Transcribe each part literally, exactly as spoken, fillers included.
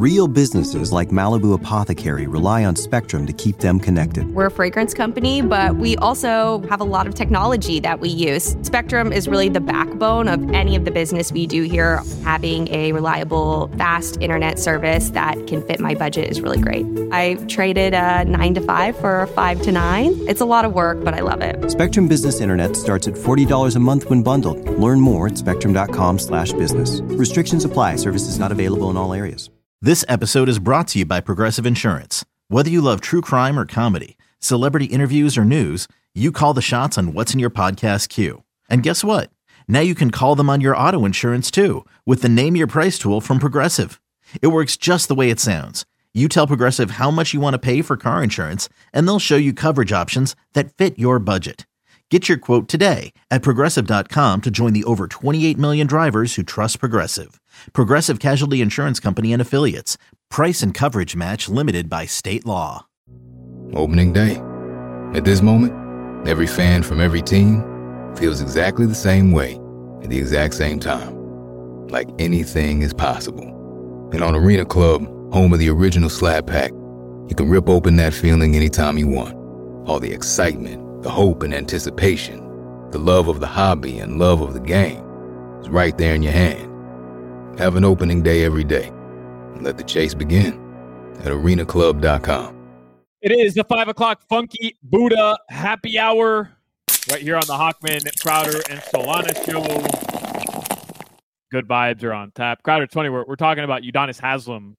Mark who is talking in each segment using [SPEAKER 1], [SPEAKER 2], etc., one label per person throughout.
[SPEAKER 1] Real businesses like Malibu Apothecary rely on Spectrum to keep them connected.
[SPEAKER 2] We're a fragrance company, but we also have a lot of technology that we use. Spectrum is really the backbone of any of the business we do here. Having a reliable, fast internet service that can fit my budget is really great. I traded a nine to five for a five to nine. It's a lot of work, but I love it.
[SPEAKER 1] Spectrum Business Internet starts at forty dollars a month when bundled. Learn more at spectrum.com slash business. Restrictions apply. Services not available in all areas.
[SPEAKER 3] This episode is brought to you by Progressive Insurance. Whether you love true crime or comedy, celebrity interviews or news, you call the shots on what's in your podcast queue. And guess what? Now you can call them on your auto insurance too with the Name Your Price tool from Progressive. It works just the way it sounds. You tell Progressive how much you want to pay for car insurance, and they'll show you coverage options that fit your budget. Get your quote today at Progressive dot com to join the over twenty-eight million drivers who trust Progressive. Progressive Casualty Insurance Company and Affiliates. Price and coverage match limited by state law.
[SPEAKER 4] Opening day. At this moment, every fan from every team feels exactly the same way at the exact same time. Like anything is possible. And on Arena Club, home of the original Slab Pack, you can rip open that feeling anytime you want. All the excitement, the hope and anticipation, the love of the hobby and love of the game is right there in your hand. Have an opening day every day and let the chase begin at arena club dot com.
[SPEAKER 5] It is the five o'clock Funky Buddha happy hour right here on the Hawkman, Crowder, and Solana show. Good vibes are on tap. Crowder twenty, we're, we're talking about Udonis Haslem,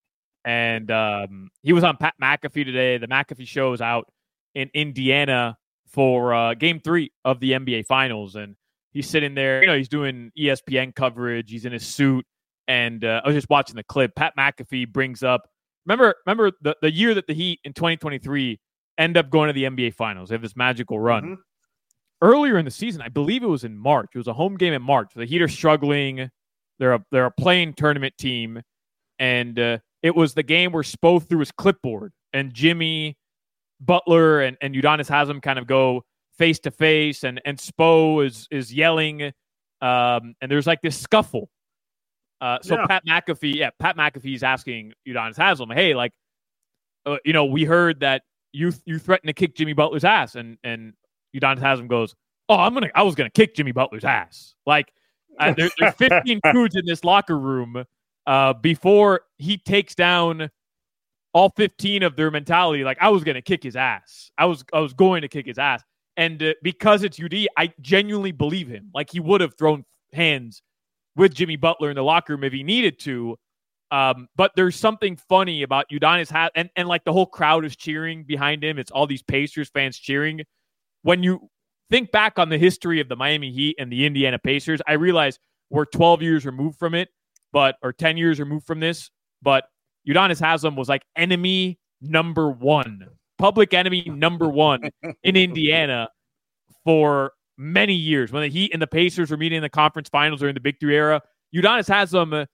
[SPEAKER 5] and um, he was on Pat McAfee today. The McAfee show is out in Indiana for uh, game three of the N B A Finals. And he's sitting there, you know, he's doing E S P N coverage. He's in his suit. And uh, I was just watching the clip. Pat McAfee brings up, remember remember the, the year that the Heat in twenty twenty-three end up going to the N B A Finals. They have this magical run. Mm-hmm. Earlier in the season, I believe it was in March. It was a home game in March. The Heat are struggling. They're a, they're a playing tournament team. And uh, it was the game where Spo threw his clipboard. And Jimmy Butler and, and Udonis Haslem kind of go face to face, and and Spo is is yelling, um, and there's like this scuffle. Uh, so yeah. Pat McAfee, yeah, Pat McAfee is asking Udonis Haslem, hey, like, uh, you know, we heard that you you threatened to kick Jimmy Butler's ass, and and Udonis Haslem goes, oh, I'm gonna, I was gonna kick Jimmy Butler's ass. Like, uh, there, there's fifteen dudes in this locker room uh, before he takes down all fifteen of their mentality. Like, I was going to kick his ass. I was I was going to kick his ass. And uh, because it's U D, I genuinely believe him. Like, he would have thrown hands with Jimmy Butler in the locker room if he needed to. Um, but there's something funny about Udonis Haslem, and, and like the whole crowd is cheering behind him. It's all these Pacers fans cheering. When you think back on the history of the Miami Heat and the Indiana Pacers, I realize we're twelve years removed from it, but or ten years removed from this, but Udonis Haslem was like enemy number one, public enemy number one in Indiana for many years. When the Heat and the Pacers were meeting in the conference finals during the Big Three era, Udonis Haslem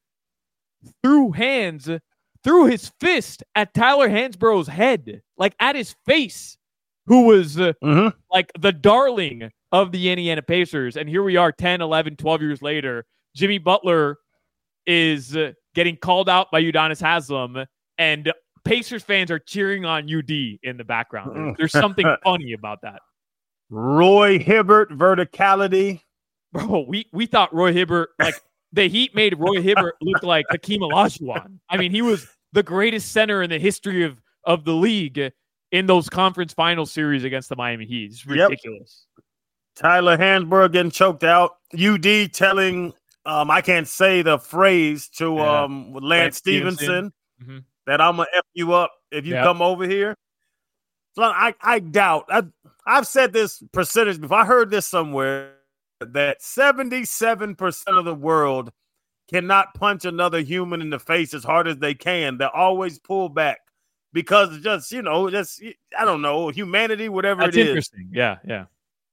[SPEAKER 5] threw hands, threw his fist at Tyler Hansborough's head, like at his face, who was uh, mm-hmm. like the darling of the Indiana Pacers. And here we are ten, eleven, twelve years later. Jimmy Butler is uh, getting called out by Udonis Haslem, and Pacers fans are cheering on U D in the background. There, there's something funny about that.
[SPEAKER 6] Roy Hibbert verticality.
[SPEAKER 5] Bro, we, we thought Roy Hibbert, like, the Heat made Roy Hibbert look like Hakeem Olajuwon. I mean, he was the greatest center in the history of, of the league in those conference final series against the Miami Heat. It's ridiculous.
[SPEAKER 6] Yep. Tyler Hansborough getting choked out. U D telling, um, I can't say the phrase to yeah. um Lance, Lance Stevenson, Stevenson. Mm-hmm. that I'm going to F you up if you yep. come over here. So I, I doubt. I, I've said this percentage before. I heard this somewhere that seventy-seven percent of the world cannot punch another human in the face as hard as they can. They always pull back because it's just, you know, just, I don't know, humanity, whatever
[SPEAKER 5] That's
[SPEAKER 6] it is.
[SPEAKER 5] Interesting. Yeah, yeah.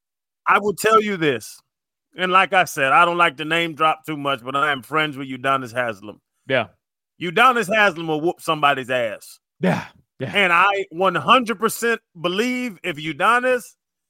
[SPEAKER 6] I will tell you this. And like I said, I don't like to name drop too much, but I am friends with Udonis Haslem.
[SPEAKER 5] Yeah.
[SPEAKER 6] Udonis Haslem will whoop somebody's ass.
[SPEAKER 5] Yeah. Yeah.
[SPEAKER 6] And I one hundred percent believe if Udonis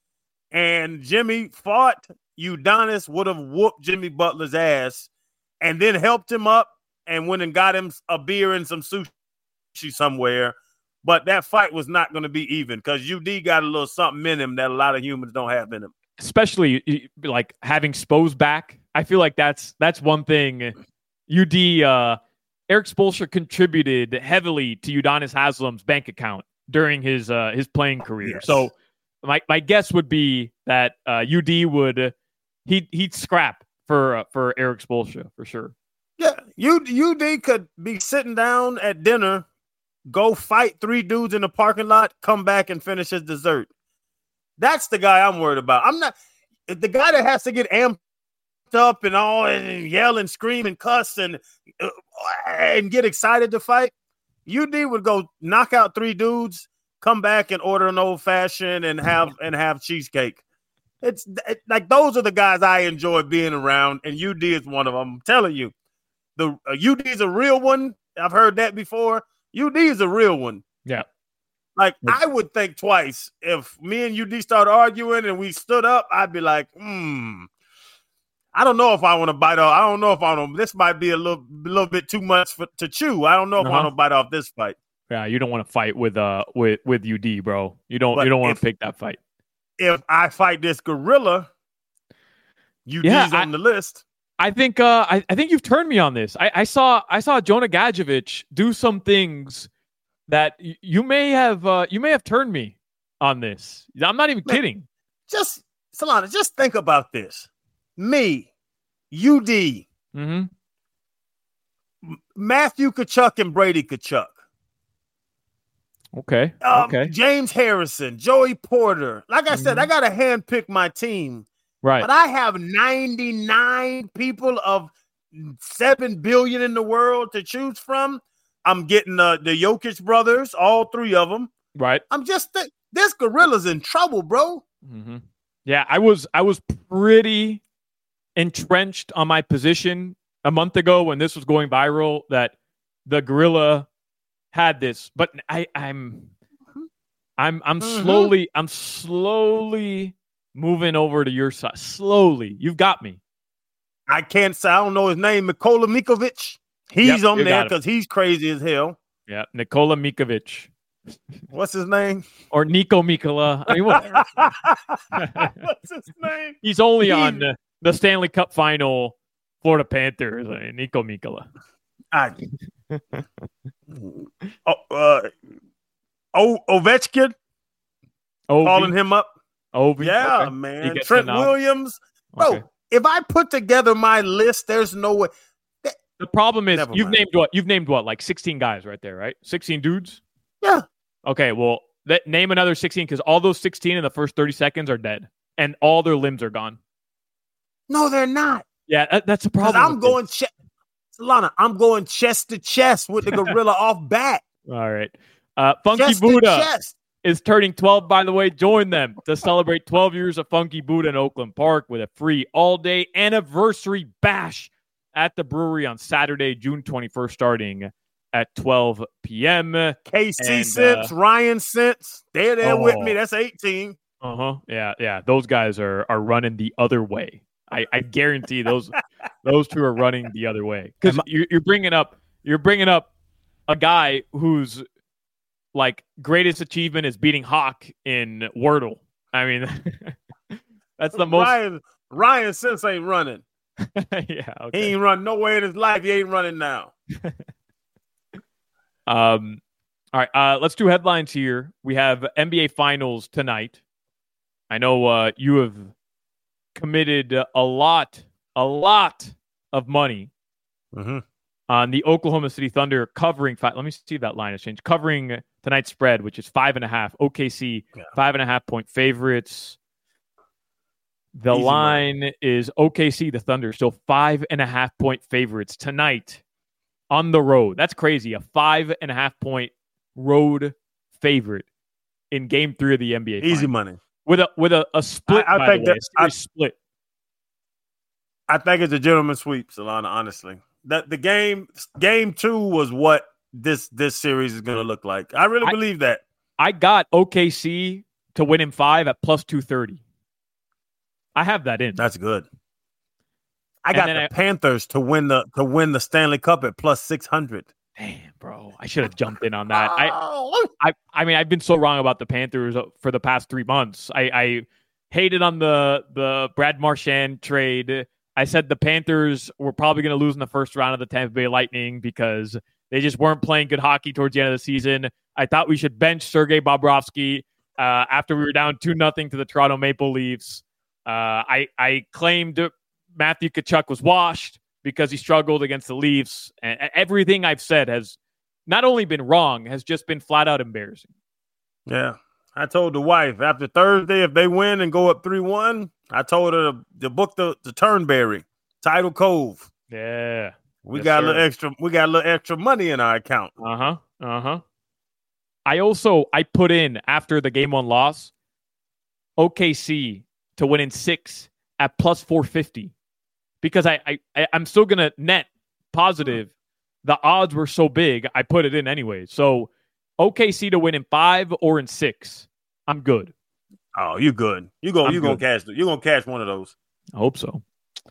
[SPEAKER 6] and Jimmy fought, Udonis would have whooped Jimmy Butler's ass and then helped him up and went and got him a beer and some sushi somewhere. But that fight was not going to be even because U D got a little something in him that a lot of humans don't have in him.
[SPEAKER 5] Especially like having Spose back. I feel like that's that's one thing. U D, uh, Erik Spoelstra contributed heavily to Udonis Haslem's bank account during his uh, his playing career. Yes. So my my guess would be that uh, U D would he he'd scrap for uh, for Erik Spoelstra for sure.
[SPEAKER 6] Yeah, U, U D could be sitting down at dinner, go fight three dudes in the parking lot, come back and finish his dessert. That's the guy I'm worried about. I'm not the guy that has to get amped up and all and yell and scream and cuss and uh, and get excited to fight. U D would go knock out three dudes, come back and order an old fashioned and have and have cheesecake. It's it, like those are the guys I enjoy being around, and U D is one of them. I'm telling you, the uh, U D is a real one. I've heard that before. U D is a real one.
[SPEAKER 5] Yeah.
[SPEAKER 6] Like, I would think twice if me and U D started arguing and we stood up. I'd be like, hmm, I don't know if I want to bite off. I don't know if I want to. This might be a little, a little bit too much for, to chew. I don't know if uh-huh. I want to bite off this fight.
[SPEAKER 5] Yeah, you don't want to fight with uh with with U D, bro. You don't. But you don't want to pick that fight.
[SPEAKER 6] If I fight this gorilla, U D's yeah, I, on the list.
[SPEAKER 5] I think. Uh, I, I think you've turned me on this. I, I saw. I saw Jonah Gadjevich do some things that y- you may have. Uh, you may have turned me on this. I'm not even Man, kidding.
[SPEAKER 6] Just Solana, just think about this. Me, U D,
[SPEAKER 5] mm-hmm.
[SPEAKER 6] Matthew Tkachuk, and Brady Tkachuk.
[SPEAKER 5] Okay.
[SPEAKER 6] Um,
[SPEAKER 5] okay.
[SPEAKER 6] James Harrison, Joey Porter. Like I mm-hmm. said, I got to handpick my team.
[SPEAKER 5] Right.
[SPEAKER 6] But I have ninety-nine people of seven billion in the world to choose from. I'm getting uh, the Jokic brothers, all three of them.
[SPEAKER 5] Right.
[SPEAKER 6] I'm just th- this gorilla's in trouble, bro.
[SPEAKER 5] Mm-hmm. Yeah, I was I was pretty entrenched on my position a month ago when this was going viral that the gorilla had this, but I, I'm, I'm, I'm mm-hmm. slowly, I'm slowly moving over to your side. Slowly, you've got me.
[SPEAKER 6] I can't say I don't know his name. Nikola Mikovic. He's yep, on there because he's crazy as hell.
[SPEAKER 5] Yeah, Nikola Mikovic.
[SPEAKER 6] What's his name?
[SPEAKER 5] Or Nico Mikola. I mean, whatever.
[SPEAKER 6] What's his name?
[SPEAKER 5] He's only he's... on the, the Stanley Cup final. Florida Panthers. Uh, Nico Mikola.
[SPEAKER 6] I. oh, uh, o- Ovechkin.
[SPEAKER 5] Ovi.
[SPEAKER 6] Calling him up.
[SPEAKER 5] Ovi.
[SPEAKER 6] Yeah,
[SPEAKER 5] okay.
[SPEAKER 6] man. Trent Williams. Bro, okay. If I put together my list, there's no way.
[SPEAKER 5] That... The problem is
[SPEAKER 6] Never
[SPEAKER 5] you've
[SPEAKER 6] mind.
[SPEAKER 5] named what? You've named what? Like sixteen guys right there, right? sixteen dudes?
[SPEAKER 6] Yeah.
[SPEAKER 5] Okay, well, that, name another sixteen because all those sixteen in the first thirty seconds are dead and all their limbs are gone.
[SPEAKER 6] No, they're not.
[SPEAKER 5] Yeah, that, that's a problem.
[SPEAKER 6] I'm going, che- Solana, I'm going chest to chest with the gorilla off bat.
[SPEAKER 5] All right. Uh, Funky
[SPEAKER 6] chest
[SPEAKER 5] Buddha is turning twelve, by the way. Join them to celebrate twelve years of Funky Buddha in Oakland Park with a free all-day anniversary bash at the brewery on Saturday, June twenty-first, starting at twelve p.m.
[SPEAKER 6] K C Sips, uh, Ryan Sips, they're there oh, with me. That's eighteen.
[SPEAKER 5] Uh-huh. Yeah, yeah. Those guys are are running the other way. I, I guarantee those those two are running the other way because you're, you're bringing up you're bringing up a guy whose like greatest achievement is beating Hawk in Wordle. I mean, that's the most.
[SPEAKER 6] Ryan Ryan Sips ain't running.
[SPEAKER 5] yeah, okay.
[SPEAKER 6] He ain't run nowhere in his life. He ain't running now.
[SPEAKER 5] um, all right. Uh, let's do headlines here. We have N B A Finals tonight. I know uh, you have committed a lot, a lot of money
[SPEAKER 6] mm-hmm.
[SPEAKER 5] on the Oklahoma City Thunder covering five. Let me see if that line has changed. Covering tonight's spread, which is five and a half. O K C, yeah. five and a half point favorites. The Easy line money. Is O K C, the Thunder, still five and a half point favorites tonight on the road. That's crazy. A five and a half point road favorite in game three of the N B A.
[SPEAKER 6] Easy
[SPEAKER 5] Finals.
[SPEAKER 6] money.
[SPEAKER 5] With a with a, a split,
[SPEAKER 6] I, I
[SPEAKER 5] by
[SPEAKER 6] think
[SPEAKER 5] the way,
[SPEAKER 6] that,
[SPEAKER 5] a split.
[SPEAKER 6] I think it's a gentleman's sweep, Solana. Honestly, that the game game two was what this this series is going to look like. I really I, believe that.
[SPEAKER 5] I got O K C to win in five at plus two thirty. I have that in.
[SPEAKER 6] That's good. I got the I, Panthers to win the to win the Stanley Cup at plus six hundred.
[SPEAKER 5] Damn, bro. I should have jumped in on that. I, I I mean, I've been so wrong about the Panthers for the past three months. I, I hated on the, the Brad Marchand trade. I said the Panthers were probably going to lose in the first round of the Tampa Bay Lightning because they just weren't playing good hockey towards the end of the season. I thought we should bench Sergei Bobrovsky uh, after we were down two nothing to the Toronto Maple Leafs. Uh, I, I claimed Matthew Tkachuk was washed because he struggled against the Leafs. And everything I've said has not only been wrong, has just been flat out embarrassing.
[SPEAKER 6] Yeah. I told the wife after Thursday, if they win and go up three one, I told her to, to book the, the Turnberry, Tidal Cove.
[SPEAKER 5] Yeah.
[SPEAKER 6] We
[SPEAKER 5] yes,
[SPEAKER 6] got
[SPEAKER 5] sir.
[SPEAKER 6] a little extra, we got a little extra money in our account.
[SPEAKER 5] Uh-huh. Uh-huh. I also, I put in after the game one loss, O K C to win in six at plus four fifty. Because I, I, I'm still going to net positive. The odds were so big, I put it in anyway. So O K C to win in five or in six, I'm good.
[SPEAKER 6] Oh, you good. You go, you gonna cash you're gonna cash one of those.
[SPEAKER 5] I hope so.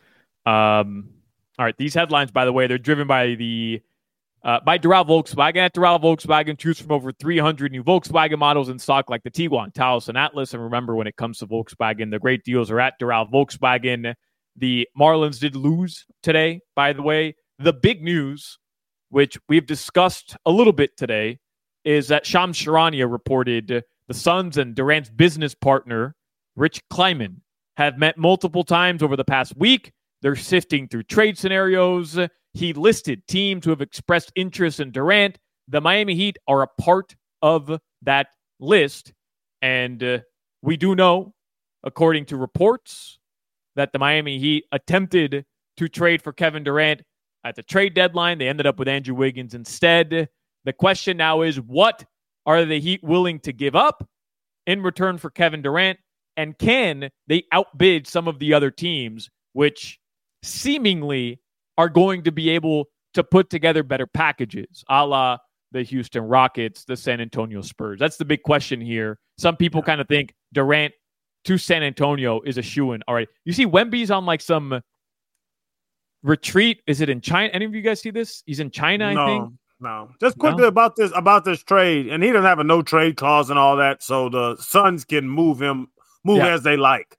[SPEAKER 5] Um, all right. These headlines, by the way, they're driven by the uh, by Doral Volkswagen. At Doral Volkswagen, choose from over three hundred new Volkswagen models in stock like the Tiguan, Taos, and Atlas. And remember, when it comes to Volkswagen, the great deals are at Doral Volkswagen. The Marlins did lose today, by the way. The big news, which we've discussed a little bit today, is that Shams Charania reported the Suns and Durant's business partner, Rich Kleiman, have met multiple times over the past week. They're sifting through trade scenarios. He listed teams who have expressed interest in Durant. The Miami Heat are a part of that list. And uh, we do know, according to reports, that the Miami Heat attempted to trade for Kevin Durant at the trade deadline. They ended up with Andrew Wiggins instead. The question now is, what are the Heat willing to give up in return for Kevin Durant? And can they outbid some of the other teams, which seemingly are going to be able to put together better packages, a la the Houston Rockets, the San Antonio Spurs? That's the big question here. Some people kind of think Durant to San Antonio is a shoo-in. All right. You see Wemby's on like some retreat. Is it in China? Any of you guys see this? He's in China,
[SPEAKER 6] no,
[SPEAKER 5] I think.
[SPEAKER 6] No. Just quickly
[SPEAKER 5] no?
[SPEAKER 6] about this about this trade, and he doesn't have a no trade clause and all that, so the Suns can move him, move yeah. as they like.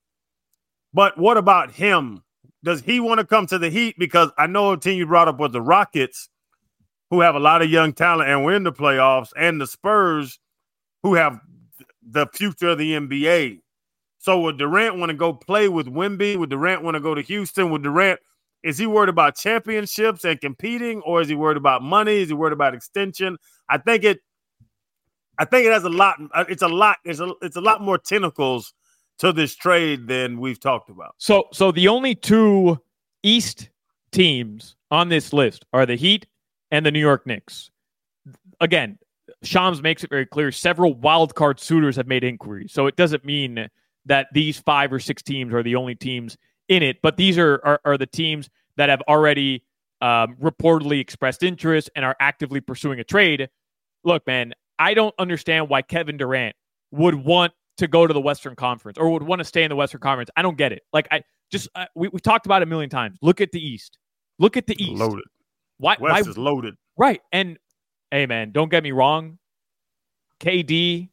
[SPEAKER 6] But what about him? Does he want to come to the Heat? Because I know a team you brought up was the Rockets, who have a lot of young talent and were in the playoffs, and the Spurs, who have the future of the N B A. So would Durant want to go play with Wemby? Would Durant want to go to Houston? Would Durant, is he worried about championships and competing, or is he worried about money? Is he worried about extension? I think it, I think it has a lot. It's a lot. It's a, it's a lot more tentacles to this trade than we've talked about.
[SPEAKER 5] So, so the only two East teams on this list are the Heat and the New York Knicks. Again, Shams makes it very clear. Several wild card suitors have made inquiries, so it doesn't mean that these five or six teams are the only teams in it, but these are are, are the teams that have already um, reportedly expressed interest and are actively pursuing a trade. Look, man, I don't understand why Kevin Durant would want to go to the Western Conference or would want to stay in the Western Conference. I don't get it. Like, I just uh, we we've talked about it a million times. Look at the East. Look at the East.
[SPEAKER 6] Loaded.
[SPEAKER 5] Why?
[SPEAKER 6] West
[SPEAKER 5] why,
[SPEAKER 6] is loaded.
[SPEAKER 5] Right. And hey, man, don't get me wrong. K D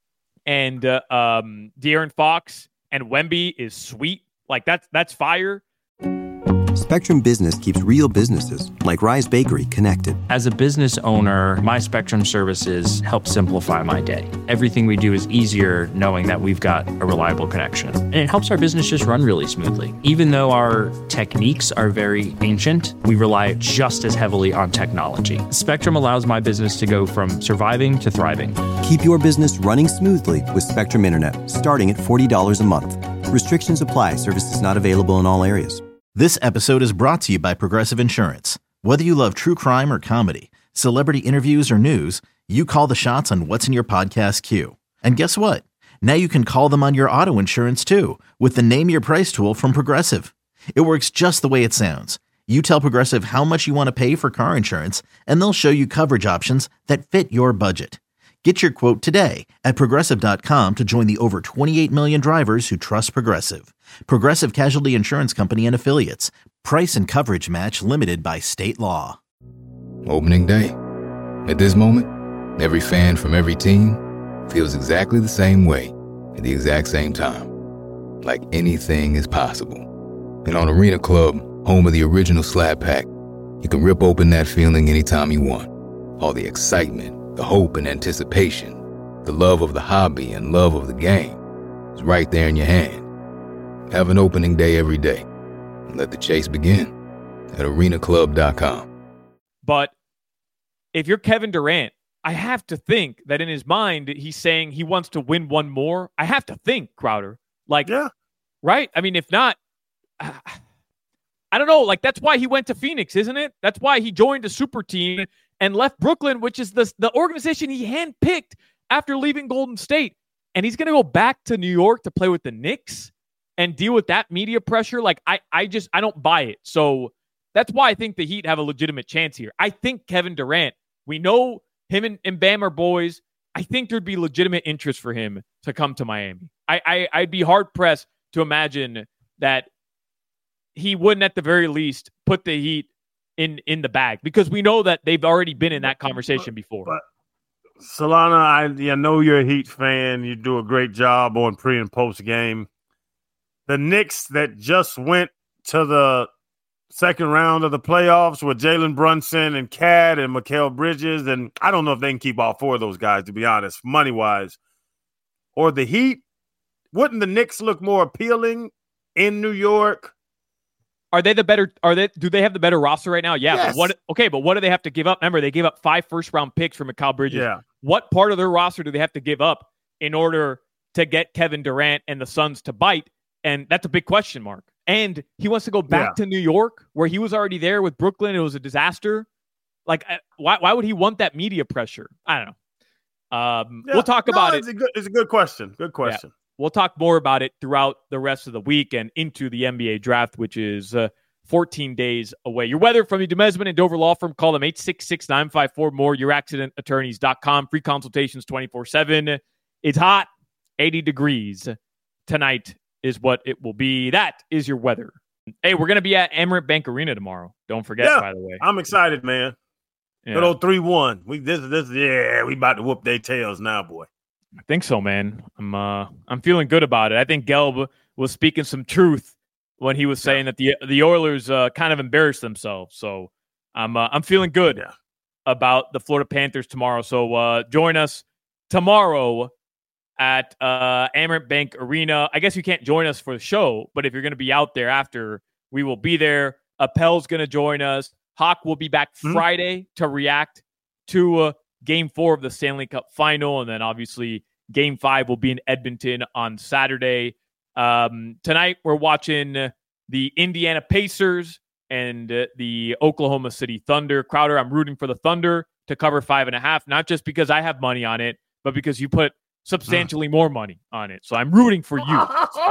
[SPEAKER 5] and uh, um, De'Aaron Fox and Wemby is sweet. Like, that's that's fire.
[SPEAKER 1] Spectrum Business keeps real businesses, like Rise Bakery, connected.
[SPEAKER 7] As a business owner, my Spectrum services help simplify my day. Everything we do is easier knowing that we've got a reliable connection. And it helps our business just run really smoothly. Even though our techniques are very ancient, we rely just as heavily on technology. Spectrum allows my business to go from surviving to thriving.
[SPEAKER 1] Keep your business running smoothly with Spectrum Internet, starting at forty dollars a month. Restrictions apply. Services not available in all areas.
[SPEAKER 3] This episode is brought to you by Progressive Insurance. Whether you love true crime or comedy, celebrity interviews or news, you call the shots on what's in your podcast queue. And guess what? Now you can call them on your auto insurance too with the Name Your Price tool from Progressive. It works just the way it sounds. You tell Progressive how much you want to pay for car insurance, and they'll show you coverage options that fit your budget. Get your quote today at Progressive dot com to join the over twenty-eight million drivers who trust Progressive. Progressive Casualty Insurance Company and Affiliates. Price and coverage match limited by state law.
[SPEAKER 4] Opening day. At this moment, every fan from every team feels exactly the same way at the exact same time. Like anything is possible. And on Arena Club, home of the original Slab Pack, you can rip open that feeling anytime you want. All the excitement, the hope and anticipation, the love of the hobby and love of the game is right there in your hand. Have an opening day every day. And let the chase begin at arena club dot com.
[SPEAKER 5] But if you're Kevin Durant, I have to think that in his mind, he's saying he wants to win one more. I have to think, Crowder. Like,
[SPEAKER 6] yeah.
[SPEAKER 5] Right? I mean, if not, uh, I don't know. Like, that's why he went to Phoenix, isn't it? That's why he joined a super team and left Brooklyn, which is the, the organization he handpicked after leaving Golden State. And he's going to go back to New York to play with the Knicks and deal with that media pressure. Like, I, I just, I don't buy it. So that's why I think the Heat have a legitimate chance here. I think Kevin Durant, we know him and, and Bam are boys. I think there'd be legitimate interest for him to come to Miami. I, I, I'd be hard-pressed to imagine that he wouldn't, at the very least, put the Heat in, in the bag, because we know that they've already been in that conversation before.
[SPEAKER 6] But, Solana, I, I know you're a Heat fan. You do a great job on pre- and post-game. The Knicks that just went to the second round of the playoffs with Jalen Brunson and Cat and Mikal Bridges, and I don't know if they can keep all four of those guys, to be honest, money-wise. Or the Heat, wouldn't the Knicks look more appealing in New York?
[SPEAKER 5] Are they the better? Are they? Do they have the better roster right now? Yeah.
[SPEAKER 6] Yes.
[SPEAKER 5] But what? Okay, but what do they have to give up? Remember, they gave up five first-round picks for Mikal Bridges.
[SPEAKER 6] Yeah.
[SPEAKER 5] What part of their roster do they have to give up in order to get Kevin Durant and the Suns to bite? And that's a big question mark. And he wants to go back
[SPEAKER 6] yeah.
[SPEAKER 5] to New York, where he was already there with Brooklyn. It was a disaster. Like, why why would he want that media pressure? I don't know. Um,
[SPEAKER 6] yeah.
[SPEAKER 5] We'll talk
[SPEAKER 6] no,
[SPEAKER 5] about
[SPEAKER 6] it's
[SPEAKER 5] it.
[SPEAKER 6] A good, it's a good question. Good question.
[SPEAKER 5] Yeah. We'll talk more about it throughout the rest of the week and into the N B A draft, which is uh, fourteen days away. Your weather from the Demesman and Dover Law Firm. Call them eight six six, nine five four, more. your accident attorneys dot com. Free consultations twenty-four seven. It's hot. eighty degrees tonight is what it will be. That is your weather. Hey, we're going to be at Emirates Bank Arena tomorrow. Don't forget,
[SPEAKER 6] yeah,
[SPEAKER 5] by the way.
[SPEAKER 6] I'm excited, man.
[SPEAKER 5] Yeah.
[SPEAKER 6] Good old three one. We this this yeah, we about to whoop their tails now, boy.
[SPEAKER 5] I think so, man. I'm uh I'm feeling good about it. I think Gelb was speaking some truth when he was saying yeah. that the the Oilers uh, kind of embarrassed themselves. So I'm uh, I'm feeling good
[SPEAKER 6] yeah.
[SPEAKER 5] about the Florida Panthers tomorrow. So uh, join us tomorrow at uh, Emirates Bank Arena. I guess you can't join us for the show, but if you're going to be out there after, we will be there. Appel's going to join us. Hawk will be back mm-hmm. Friday to react to uh, Game four of the Stanley Cup Final, and then obviously Game five will be in Edmonton on Saturday. Um, tonight, we're watching the Indiana Pacers and uh, the Oklahoma City Thunder. Crowder, I'm rooting for the Thunder to cover five and a half, not just because I have money on it, but because you put substantially more money on it. So I'm rooting for you.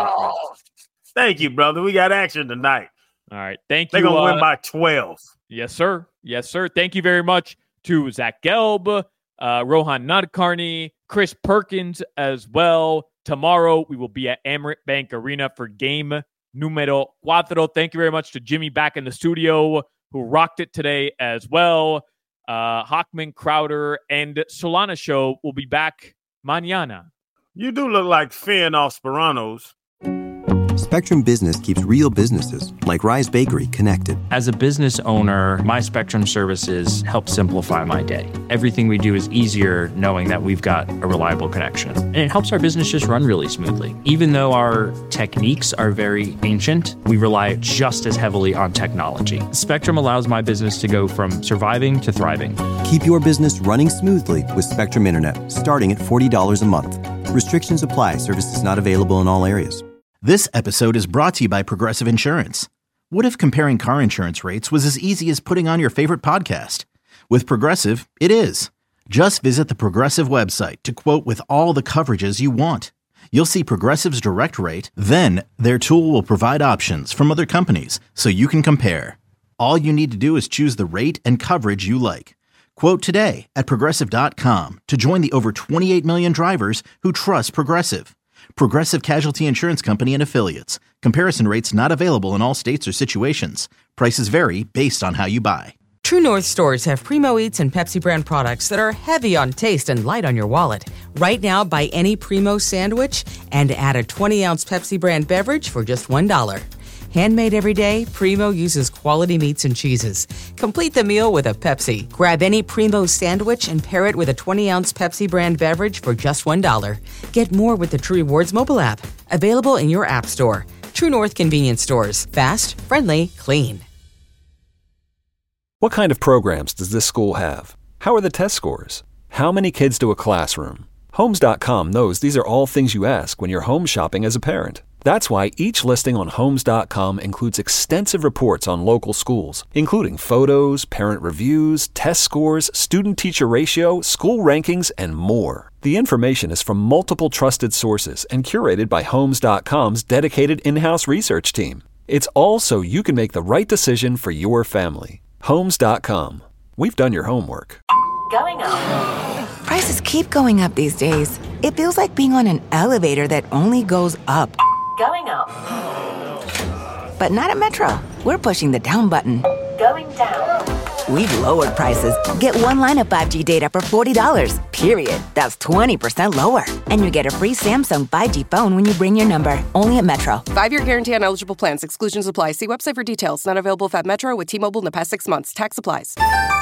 [SPEAKER 6] Thank you, brother. We got action tonight.
[SPEAKER 5] All right. Thank
[SPEAKER 6] They're
[SPEAKER 5] you.
[SPEAKER 6] They're going to
[SPEAKER 5] uh,
[SPEAKER 6] win by twelve.
[SPEAKER 5] Yes, sir. Yes, sir. Thank you very much to Zach Gelb, uh, Rohan Nadkarni, Chris Perkins as well. Tomorrow, we will be at Emirates Bank Arena for game numero cuatro. Thank you very much to Jimmy back in the studio, who rocked it today as well. Uh, Hockman, Crowder, and Solana Show will be back mañana.
[SPEAKER 6] You do look like Finn off Speranos.
[SPEAKER 1] Spectrum Business keeps real businesses, like Rise Bakery, connected.
[SPEAKER 7] As a business owner, my Spectrum services help simplify my day. Everything we do is easier knowing that we've got a reliable connection. And it helps our business just run really smoothly. Even though our techniques are very ancient, we rely just as heavily on technology. Spectrum allows my business to go from surviving to thriving.
[SPEAKER 1] Keep your business running smoothly with Spectrum Internet, starting at forty dollars a month. Restrictions apply. Services not available in all areas.
[SPEAKER 3] This episode is brought to you by Progressive Insurance. What if comparing car insurance rates was as easy as putting on your favorite podcast? With Progressive, it is. Just visit the Progressive website to quote with all the coverages you want. You'll see Progressive's direct rate, then their tool will provide options from other companies so you can compare. All you need to do is choose the rate and coverage you like. Quote today at Progressive dot com to join the over twenty-eight million drivers who trust Progressive. Progressive Casualty Insurance Company and Affiliates. Comparison rates not available in all states or situations. Prices vary based on how you buy.
[SPEAKER 8] True North stores have Primo Eats and Pepsi brand products that are heavy on taste and light on your wallet. Right now, buy any Primo sandwich and add a twenty-ounce Pepsi brand beverage for just one dollar. Handmade every day, Primo uses quality meats and cheeses. Complete the meal with a Pepsi. Grab any Primo sandwich and pair it with a twenty-ounce Pepsi brand beverage for just one dollar. Get more with the True Rewards mobile app. Available in your app store. True North convenience stores. Fast, friendly, clean.
[SPEAKER 9] What kind of programs does this school have? How are the test scores? How many kids do a classroom? Homes dot com knows these are all things you ask when you're home shopping as a parent. That's why each listing on Homes dot com includes extensive reports on local schools, including photos, parent reviews, test scores, student-teacher ratio, school rankings, and more. The information is from multiple trusted sources and curated by Homes dot com's dedicated in-house research team. It's all so you can make the right decision for your family. Homes dot com. We've done your homework.
[SPEAKER 10] Going up. Prices keep going up these days. It feels like being on an elevator that only goes up.
[SPEAKER 11] Going up.
[SPEAKER 10] But not at Metro. We're pushing the down button.
[SPEAKER 11] Going down.
[SPEAKER 10] We've lowered prices. Get one line of five G data for forty dollars, period. That's twenty percent lower. And you get a free Samsung five G phone when you bring your number. Only at Metro.
[SPEAKER 12] Five-year guarantee on eligible plans. Exclusions apply. See website for details. Not available if at Metro with T-Mobile in the past six months. Tax applies.